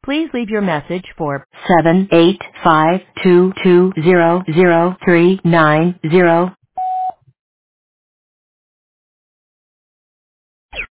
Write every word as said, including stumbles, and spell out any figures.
Please leave your message for seven eight five two two zero zero three nine zero.